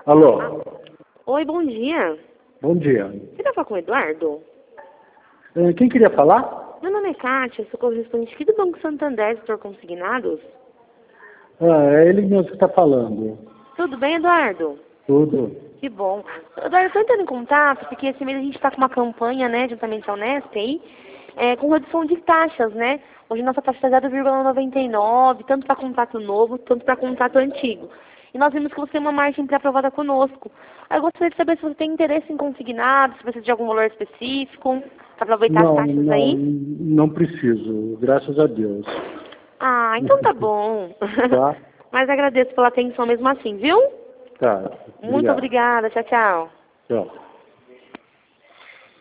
Alô? Oi, bom dia. Bom dia. Você quer falar com o Eduardo? Quem queria falar? Meu nome é Kátia, sou correspondente aqui do Banco Santander, setor consignados. É ele mesmo que está falando. Tudo bem, Eduardo? Tudo. Que bom. Eduardo, eu estou entrando em contato porque esse mês a gente está com uma campanha, né, juntamente à Unesp aí, com redução de taxas, né? Hoje nossa taxa está 0,99, tanto para contrato novo, tanto para contrato antigo. E nós vimos que você tem uma margem pré-aprovada conosco. Aí eu gostaria de saber se você tem interesse em consignado, se precisa de algum valor específico, para aproveitar as taxas aí. Não preciso, graças a Deus. Ah, então tá bom. Tá? Mas agradeço pela atenção mesmo assim, viu? Tá. Muito obrigada. Tchau, tchau. Tchau.